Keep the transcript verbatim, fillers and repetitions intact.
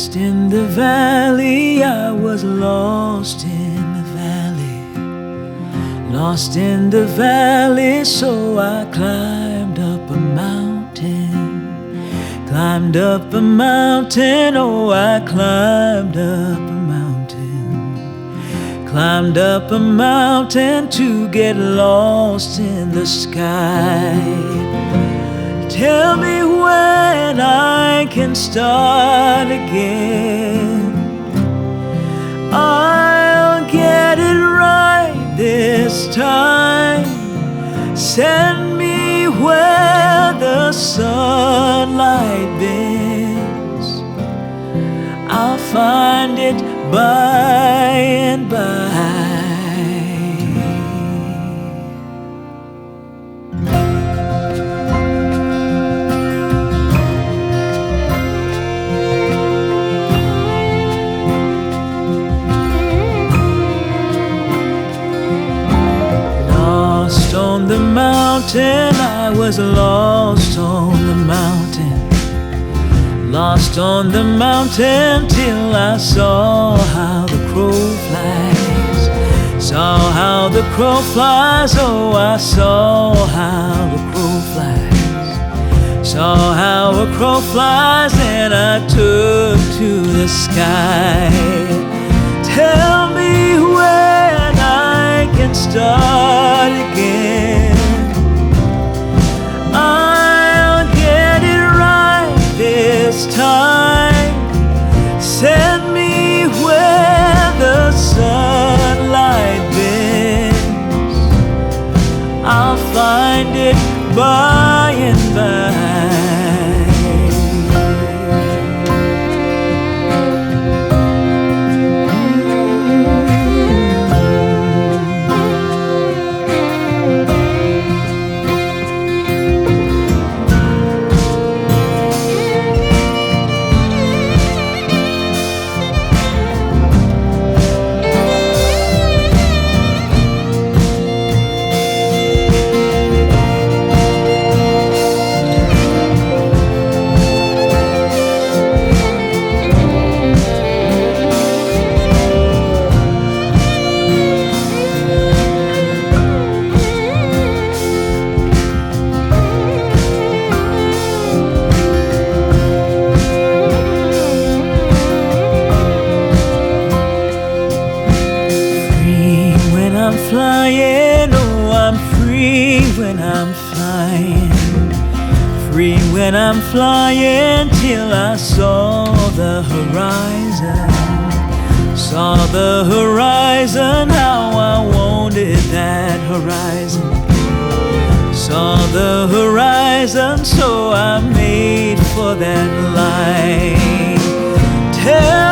Lost in the valley, I was lost in the valley. Lost in the valley, so I climbed up a mountain. Climbed up a mountain, oh, I climbed up a mountain. Climbed up a mountain to get lost in the sky. Tell me when I can start again. I'll get it right this time. Send me where the sunlight bends. I'll find it by and by. Lost on the mountain, I was lost on the mountain. Lost on the mountain till I saw how the crow flies. Saw how the crow flies, oh, I saw how the crow flies. Saw how a crow flies, and I took to the sky. Tell me when I can start again. I'll get it right this time. Send me where the sunlight bends. I'll find it by and by. I'm flying, oh, I'm free when I'm flying. Free when I'm flying till I saw the horizon. Saw the horizon, how I wanted that horizon. Saw the horizon, so I made for that line. Tell